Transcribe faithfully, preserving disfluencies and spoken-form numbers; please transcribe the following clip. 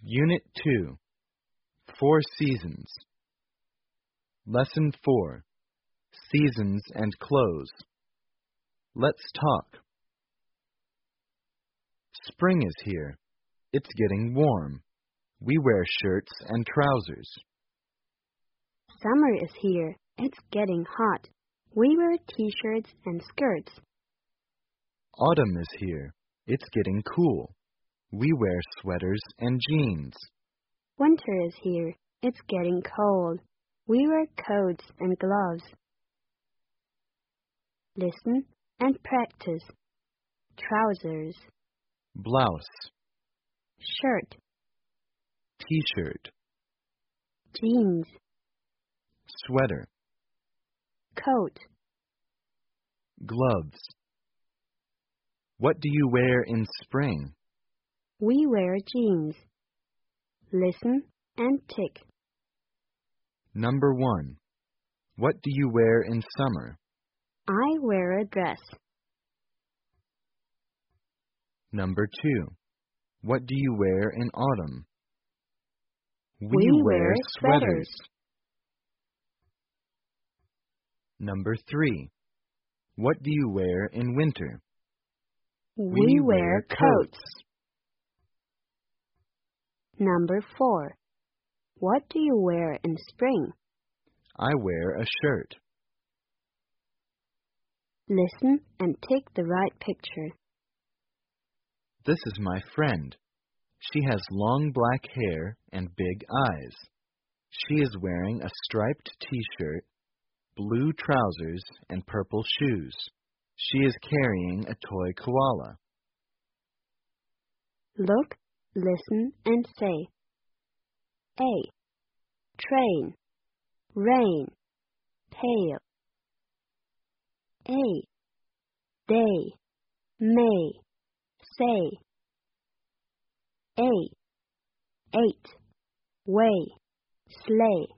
Unit two, Four Seasons. Lesson four, Seasons and Clothes. Let's talk. Spring is here. It's getting warm. We wear shirts and trousers. Summer is here. It's getting hot. We wear t-shirts and skirts. Autumn is here. It's getting cool. We wear sweaters and jeans. Winter is here. It's getting cold. We wear coats and gloves. Listen and practice. Trousers, Blouse, shirt, t-shirt, jeans, sweater, coat. gloves. What do you wear in spring? We wear jeans. Listen and tick. Number one. What do you wear in summer? I wear a dress. Number two. What do you wear in autumn? We, We wear wear sweaters. sweaters. Number three. What do you wear in winter? We wear coats. Number four. What do you wear in spring? I wear a shirt. Listen and tick the right picture. This is my friend. She has long black hair and big eyes. She is wearing a striped t-shirt, blue trousers, and purple shoes. She is carrying a toy koala. Look, listen, and say. A. Train, rain, tail. A. Day, may, say. A. Eight, way, sleigh.